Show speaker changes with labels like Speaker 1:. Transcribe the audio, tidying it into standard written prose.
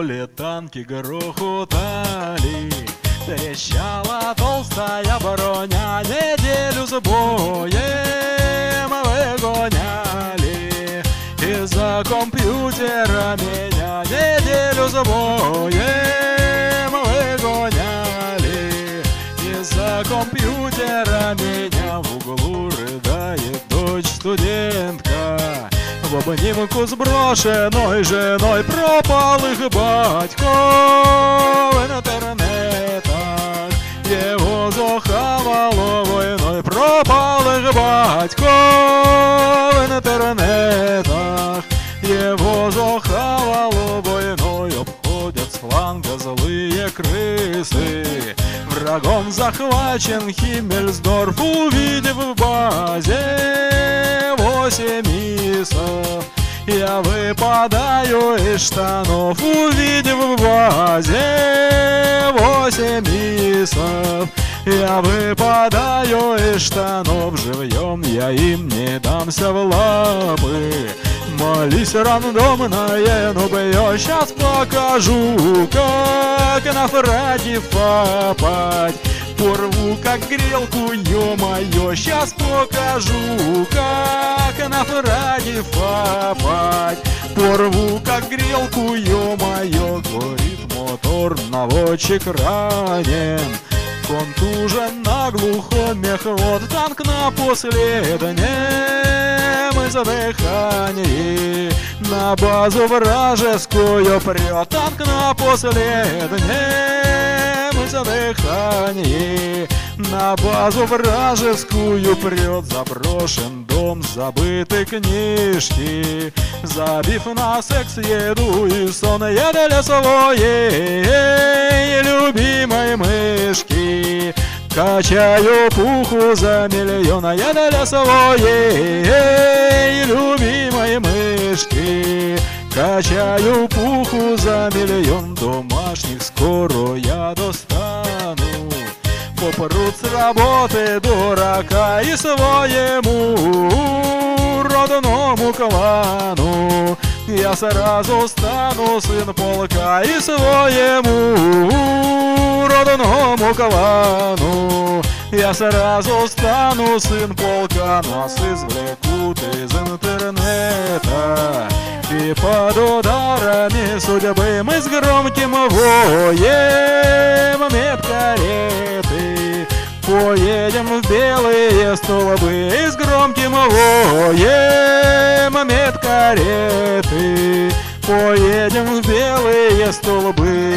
Speaker 1: поле танки грохотали, трещала толстая броня, неделю с боем выгоняли. Из-за компьютера меня неделю с боем выгоняли. Из-за компьютера меня в углу рыдает дочь студентка. В обнимку с брошенной женой пропал их батько. В интернетах его захавало войной. Пропал их батько. В интернетах его захавало войной. Обходят с фланга злые крысы. Врагом захвачен Химмельсдорф, увидев в базе 8 исов. Я выпадаю из штанов, увидев в базе 8 исов. Я выпадаю из штанов, живьем я им не дамся в лапы. Молись рандомное, ну я сейчас покажу, как на фраге фапать. Порву как грелку, ё-моё, сейчас покажу, как на фраге фапать. Порву как грелку, ё-моё, горит мотор, наводчик ранен. Контужен на глухом мехвод, танк на последнем издыхании. На базу вражескую прет, танк на последнем издыхании. На базу вражескую прет, заброшен дом, забыты книжки. Забив на секс, еду и сон, я для своей любимой мышки. Качаю пуху за миллион, я для своей любимой мышки. Качаю пуху за миллион, домашних скоро я достану. Попрут с работы дурака и своему родному клану. Я сразу стану сын полка и своему родному клану. Я сразу стану сын полка, нас извлекут из интернета. И под ударами судьбы мы с громким воем медкареты поедем в белые столбы. И с громким воем медкареты поедем в белые столбы.